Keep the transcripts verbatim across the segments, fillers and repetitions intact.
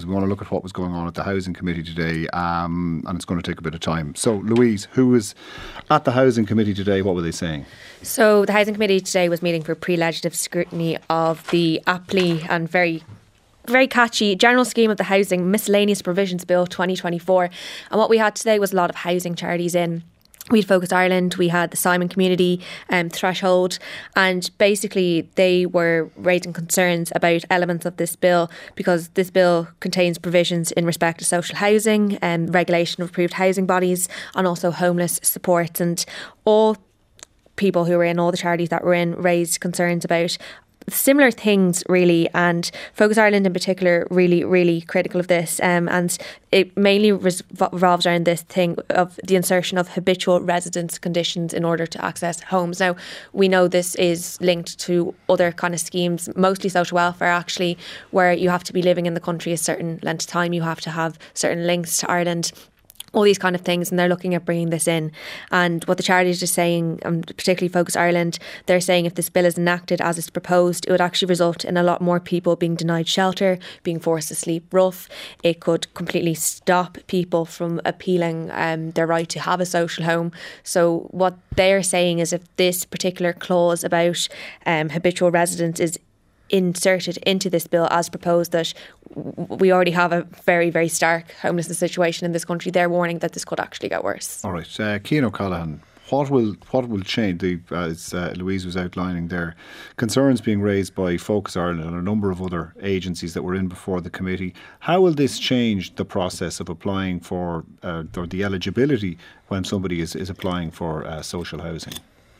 We want to look at what was going on at the Housing Committee today, um, and it's going to take a bit of time. So, Louise, who was at the Housing Committee today? What were they saying? So, the Housing Committee today was meeting for pre-legislative scrutiny of the aptly and very very catchy General Scheme of the Housing Miscellaneous Provisions Bill twenty twenty-four. And what we had today was a lot of housing charities in. We had Focus Ireland, we had the Simon Community um, Threshold, and basically they were raising concerns about elements of this bill because this bill contains provisions in respect to social housing and regulation of approved housing bodies and also homeless supports. And all people who were in, all the charities that were in, raised concerns about similar things really, and Focus Ireland in particular really really critical of this, um, and it mainly revolves around this thing of the insertion of habitual residence conditions in order to access homes. Now we know this is linked to other kind of schemes, mostly social welfare actually, where you have to be living in the country a certain length of time, you have to have certain links to Ireland, all these kind of things, and they're looking at bringing this in. And what the charities are saying, um, particularly Focus Ireland, they're saying if this bill is enacted as it's proposed, it would actually result in a lot more people being denied shelter, being forced to sleep rough. It could completely stop people from appealing um, their right to have a social home. So what they're saying is if this particular clause about um, habitual residence is inserted into this bill as proposed, that we already have a very, very stark homelessness situation in this country. They're warning that this could actually get worse. All right, uh, Cian O'Callaghan, what will what will change? The, as uh, Louise was outlining there, concerns being raised by Focus Ireland and a number of other agencies that were in before the committee. How will this change the process of applying for uh, or the eligibility when somebody is, is applying for uh, social housing?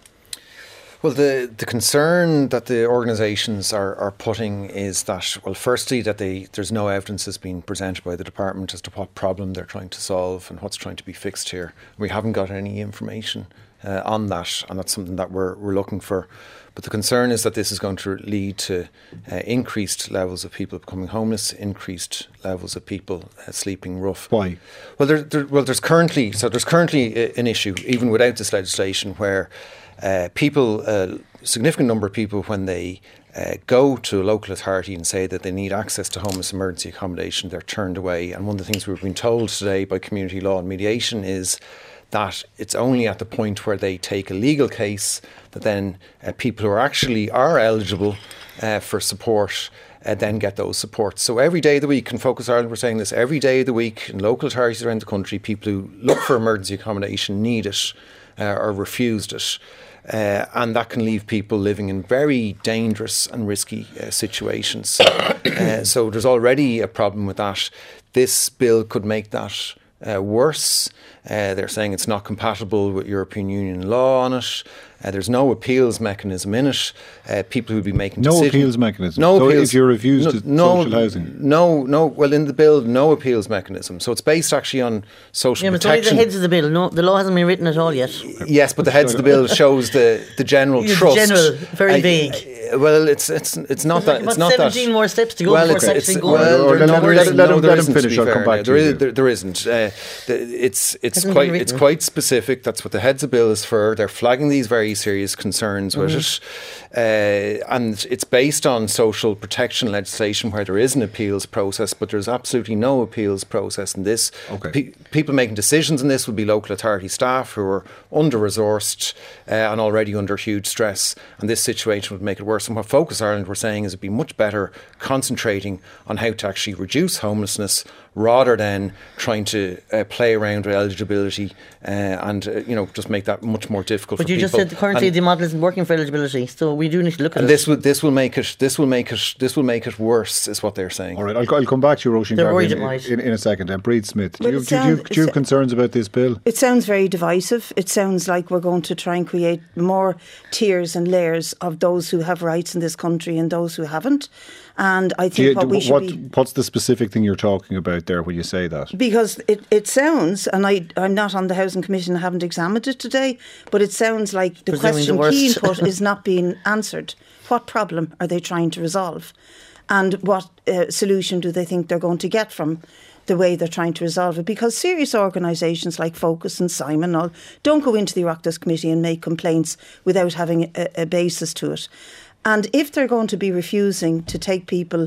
Well, the, the concern that the organisations are, are putting is that, well, firstly, that they there's no evidence that's been presented by the department as to what problem they're trying to solve and what's trying to be fixed here. We haven't got any information uh, on that, and that's something that we're we're looking for. But the concern is that this is going to lead to uh, increased levels of people becoming homeless, increased levels of people uh, sleeping rough. Why? Well, there, there, well, there's currently so there's currently a, an issue, even without this legislation, where Uh, people, a uh, significant number of people, when they uh, go to a local authority and say that they need access to homeless emergency accommodation, they're turned away. And one of the things we've been told today by Community Law and Mediation is that it's only at the point where they take a legal case that then uh, people who are actually are eligible uh, for support uh, then get those supports. So every day of the week, in Focus Ireland, we're saying this, every day of the week in local authorities around the country, people who look for emergency accommodation need it uh, or refused it. Uh, and that can leave people living in very dangerous and risky uh, situations. uh, so there's already a problem with that. This bill could make that uh, worse. Uh, they're saying it's not compatible with European Union law on it. Uh, there's no appeals mechanism in it. Uh, people who would be making no decisions. appeals mechanism. No so appeals. If you're refused no, to no, social housing. No, no. Well, in the bill, no appeals mechanism. So it's based actually on social yeah, but protection. it's only the heads of the bill. No, the law hasn't been written at all yet. Yes, but the heads of the bill shows the the general yeah, trust. The general, very I, vague. I, well, it's it's it's not There's that. like it's not that. seventeen more steps to go well, before it's, it's actually it's, going. well, or, or there, let, no, let, there let, isn't. let, No, him, there let him isn't, to finish. be I'll fair. come back No, to there, you. is, there, there isn't. Uh, the, it's it's Hasn't quite been it's written. quite specific. That's what the heads of bill is for. They're flagging these very serious concerns Mm-hmm. with it, uh, and it's based on social protection legislation where there is an appeals process, but there's absolutely no appeals process in this. Okay. Pe- people making decisions in this would be local authority staff who are under-resourced uh, and already under huge stress, and this situation would make it worse. And what Focus Ireland were saying is it'd be much better concentrating on how to actually reduce homelessness rather than trying to uh, play around with eligibility uh, and uh, you know just make that much more difficult but for you people. just said currently and, the model isn't working for eligibility, so we do need to look at and it. this will this will make it this will make it this will make it worse, is what they're saying. All right, I'll, I'll come back to you, Roisin They're worried Garvey, it in, might. in, in a second. And Breed Smith, do Well, you, it do, you, sound- do you have concerns about this bill? It sounds very divisive. It sounds like we're going to try and create more tiers and layers of those who have rights in this country and those who haven't. And I think Do you, what do- we should what, be... What's the specific thing you're talking about there when you say that? Because it, it sounds, and I, I'm not on the Housing Commission, I haven't examined it today, but it sounds like the Presuming question the worst. Keane put is not being answered. What problem are they trying to resolve? And what uh, solution do they think they're going to get from the way they're trying to resolve it? Because serious organisations like Focus and Simon all don't go into the Oireachtas Committee and make complaints without having a, a basis to it. And if they're going to be refusing to take people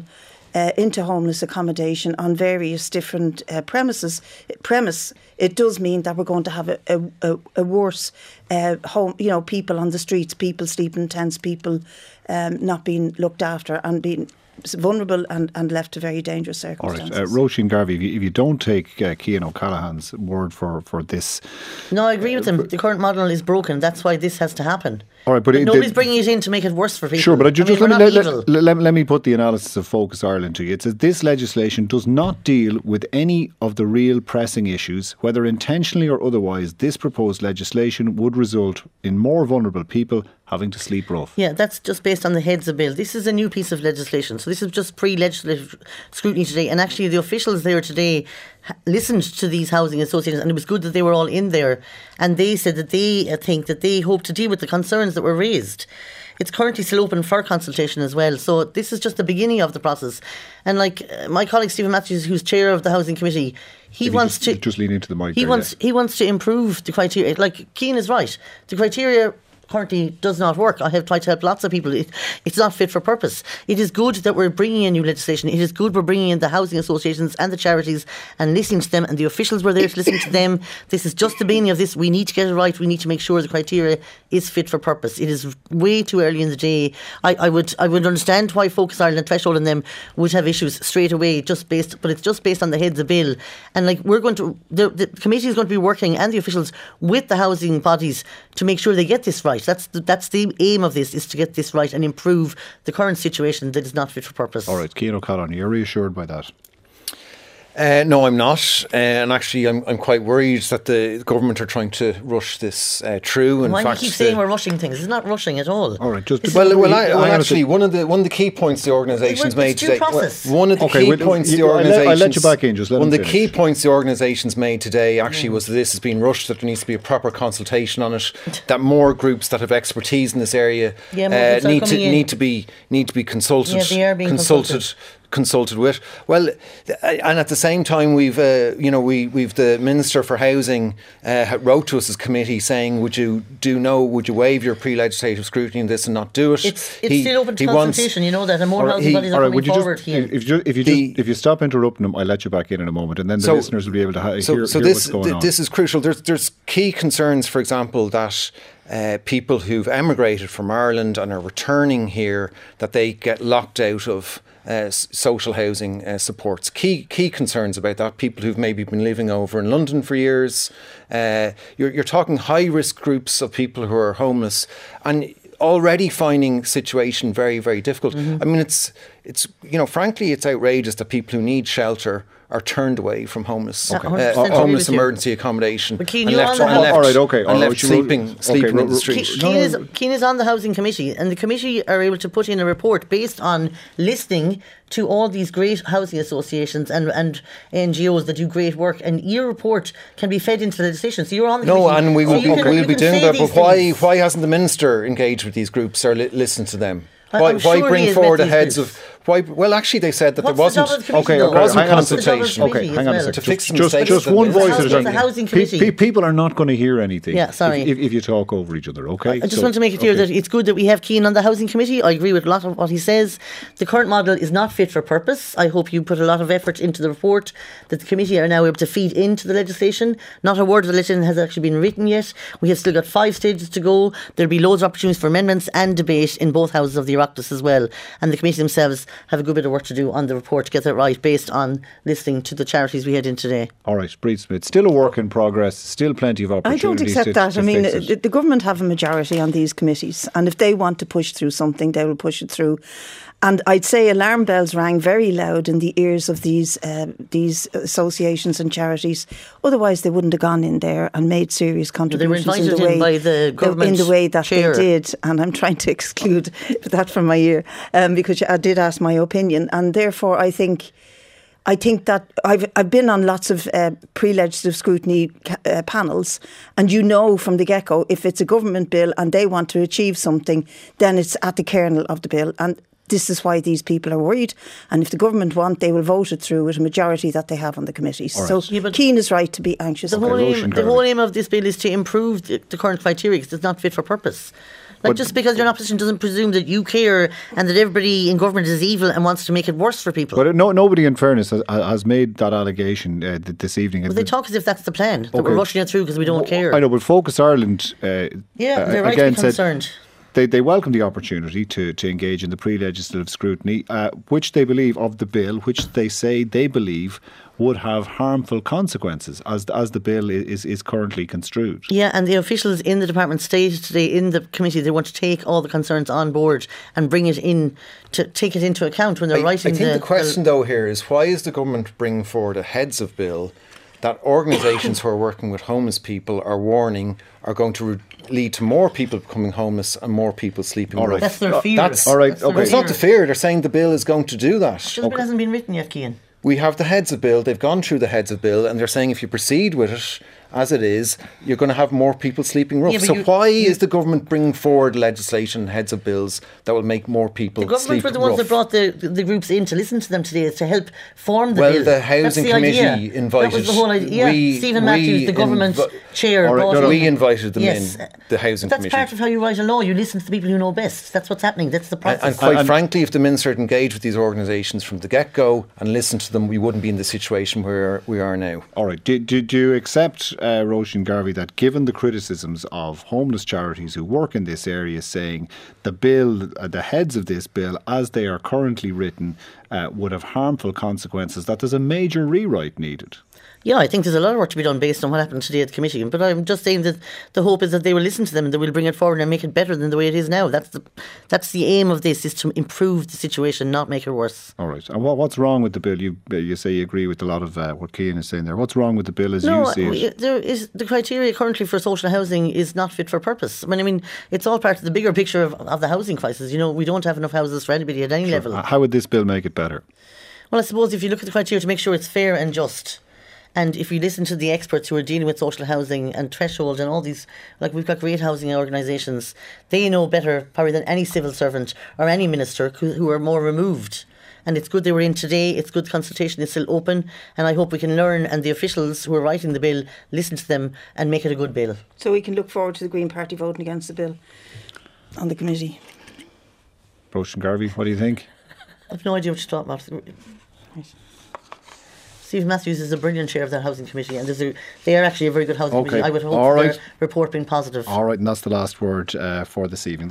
uh, into homeless accommodation on various different uh, premises, premise, it does mean that we're going to have a, a, a worse uh, home, you know, people on the streets, people sleeping in tents, people um, not being looked after and being vulnerable and, and left to very dangerous All circumstances. right, uh, Roisin Garvey, if you, if you don't take uh, Cian O'Callaghan's word for, for this... No, I agree with him. The current model is broken. That's why this has to happen. All right, but it, nobody's the, bringing it in to make it worse for people. Sure, but I just, I mean, just let, we're me, not let, evil. let, let, let me put the analysis of Focus Ireland to you. It says this legislation does not deal with any of the real pressing issues. Whether intentionally or otherwise, this proposed legislation would result in more vulnerable people having to sleep rough. Yeah, that's just based on the heads of bill. This is a new piece of legislation. So this is just pre-legislative scrutiny today. And actually the officials there today listened to these housing associations, and it was good that they were all in there. And they said that they uh, think that they hope to deal with the concerns that were raised. It's currently still open for consultation as well. So this is just the beginning of the process. And like uh, my colleague Stephen Matthews, who's chair of the Housing Committee, he If wants you just, to... Just lean into the mic He there, wants yeah. he wants to improve the criteria. Like Cian is right. The criteria currently does not work. I have tried to help lots of people. It, it's not fit for purpose. It is good that we're bringing in new legislation. It is good we're bringing in the housing associations and the charities and listening to them, and the officials were there to listen to them. This is just the beginning of this. We need to get it right. We need to make sure the criteria is fit for purpose. It is way too early in the day. I, I would I would understand why Focus Ireland and Threshold and them would have issues straight away, just based, but it's just based on the heads of bill. And like we're going to, the, the committee is going to be working, and the officials with the housing bodies to make sure they get this right. That's the, that's the aim of this, is to get this right and improve the current situation that is not fit for purpose. All right, Cian O'Callaghan, you're reassured by that? Uh, no, I'm not, uh, and actually, I'm I'm quite worried that the government are trying to rush this uh, through. In Why do you fact, keep saying the- we're rushing things? It's not rushing at all. All right, just... Well, well, I, Hang well on a actually, sec. one of the one of the key points the organisations It's made due today. process. One of the Okay, key well, points you- the I'll let- I'll let organisations. you back in, just let one of him the key finish. points the organisations made today actually was that this has been rushed. That there needs to be a proper consultation on it. That more groups that have expertise in this area Yeah, more uh, groups are need to coming in. need to be need to be consulted. Yeah, they are being consulted. consulted. consulted with. Well, and at the same time, we've uh, you know we we've the Minister for Housing uh, wrote to us as committee saying, would you do no, would you waive your pre-legislative scrutiny in this and not do it? It's, it's He- still open to he wants- consultation, you know that, and more Or housing he- bodies All are right, coming would you forward just, here. if you if you The- just, if you stop interrupting them, I'll let you back in in a moment, and then the So- listeners will be able to ha- So, hear, so hear this what's going th- on. this is crucial. There's there's key concerns, for example, that uh, people who've emigrated from Ireland and are returning here, that they get locked out of uh, s- social housing uh, supports. Key key concerns about that. People who've maybe been living over in London for years. Uh, you're you're talking high risk groups of people who are homeless and already finding situation very very difficult. Mm-hmm. I mean, it's it's you know frankly it's outrageous that people who need shelter are turned away from homeless, Okay. uh, one hundred percent homeless agree with you. emergency accommodation, But Cian, and you're left, on the and house- left, All right, okay, and all right, left you will- sleeping, okay, sleeping ro- in the ro- street. Ke- No, Keane, no, is, Keane is on the Housing Committee, and the committee are able to put in a report based on listening to all these great housing associations and, and N G Os that do great work, and your report can be fed into the legislation. So you're on the No, committee. and we so will, you can- we'll you be can doing say that. these But why things. why hasn't the minister engaged with these groups or li- listened to them? I- Why, I'm why sure he bring has met forward the these heads groups. of why? Well, actually, they said that What's there the job wasn't. of the committee, Okay, though? okay, What's the hang on a job of the second. Okay, committee hang on a as well? To second. fix the Just, mistakes just that one the voice minister at a It's time. the housing Pe- committee. pe- People are not going to hear anything. Yeah, sorry. If, if, if you talk over each other, okay? I just So- want to make it clear okay. that it's good that we have Keane on the Housing Committee. I agree with a lot of what he says. The current model is not fit for purpose. I hope you put a lot of effort into the report that the committee are now able to feed into the legislation. Not a word of the legislation has actually been written yet. We have still got five stages to go. There'll be loads of opportunities for amendments and debate in both houses of the Oireachtas as well. And the committee themselves have a good bit of work to do on the report to get that right, based on listening to the charities we had in today. All right, Breed Smith, still a work in progress, still plenty of I opportunities. don't accept to, that. to I mean, fix it. the, the government have a majority on these committees, and if they want to push through something, they will push it through. And I'd say alarm bells rang very loud in the ears of these uh, these associations and charities. Otherwise, they wouldn't have gone in there and made serious contributions in invited the in way by the government in the way that chair. they did. And I'm trying to exclude that from my ear um, because I did ask my opinion, and therefore I think. I think that I've I've been on lots of uh, pre-legislative scrutiny ca- uh, panels, and you know from the get-go, if it's a government bill and they want to achieve something, then it's at the kernel of the bill. And this is why these people are worried. And if the government want, they will vote it through with a majority that they have on the committees. All right. So Yeah, but Keane is right to be anxious. The about whole, it. Roisin aim, the Garvey. whole aim of this bill is to improve the, the current criteria, because it's not fit for purpose. Like But- just because you're in opposition doesn't presume that you care and that everybody in government is evil and wants to make it worse for people. But no, nobody, in fairness, has, has made that allegation uh, th- this evening. But they talk as if that's the plan, that Okay. we're rushing it through because we don't care. I know, but Focus Ireland, uh, Yeah, uh, they're right again to be said concerned. they, they welcome the opportunity to, to engage in the pre-legislative scrutiny, uh, which they believe of the bill, which they say they believe would have harmful consequences as as the bill is is currently construed. Yeah, and the officials in the department stated today in the committee they want to take all the concerns on board and bring it in to take it into account when they're I, writing I think the, the question, though, here is why is the government bringing forward a heads of bill that organisations who are working with homeless people are warning are going to re- lead to more people becoming homeless and more people sleeping All right. rough? That's their fear. That's all right, That's their okay. Well, it's not the fear. fear. They're saying the bill is going to do that. Just the bill hasn't been written yet, Cian. We have the heads of bill. They've gone through the heads of bill, and they're saying if you proceed with it as it is, you're going to have more people sleeping rough. Yeah, but so you- why you- is the government bringing forward legislation, heads of bills, that will make more people The government sleep were the ones rough? that brought the, the groups in to listen to them today to help form the Well, bill. the That's Housing the Committee idea. invited- That was the whole idea. we- Yeah, Stephen we Matthews, the government invi- chair, All right, brought no, no. in- We invited them yes. in, the Housing That's Committee. part of how you write a law. You listen to the people who know best. That's what's happening. That's the And, process. and quite And- frankly, if the Minister had engaged with these organisations from the get-go and listened to them, we wouldn't be in the situation where we are now. All right. Do, do, do you accept, uh, Roisin Garvey, that given the criticisms of homeless charities who work in this area saying the bill, uh, the heads of this bill, as they are currently written, uh, would have harmful consequences, that there's a major rewrite needed? Yeah, I think there's a lot of work to be done based on what happened today at the committee. But I'm just saying that the hope is that they will listen to them and they will bring it forward and make it better than the way it is now. That's the that's the aim of this, is to improve the situation, not make it worse. All right. And what, what's wrong with the bill? You you say you agree with a lot of uh, what Cian is saying there. What's wrong with the bill as No, you see it? uh, there is the criteria currently for social housing is not fit for purpose. I mean, I mean, it's all part of the bigger picture of, of the housing crisis. You know, we don't have enough houses for anybody at any level. How would this bill make it better? Well, I suppose if you look at the criteria to make sure it's fair and just, and if you listen to the experts who are dealing with social housing and threshold and all these, like we've got great housing organisations, they know better probably than any civil servant or any minister who, who are more removed. And it's good they were in today. It's good consultation is still open, and I hope we can learn and the officials who are writing the bill listen to them and make it a good bill. So we can look forward to the Green Party voting against the bill on the committee. Roisin Garvey, what do you think? I've no idea what you're talking about. Steve Matthews is a brilliant chair of that housing committee, and there's a, they are actually a very good housing Okay. committee. I would hope All for right. their report being positive. All right, and that's the last word uh, for this evening.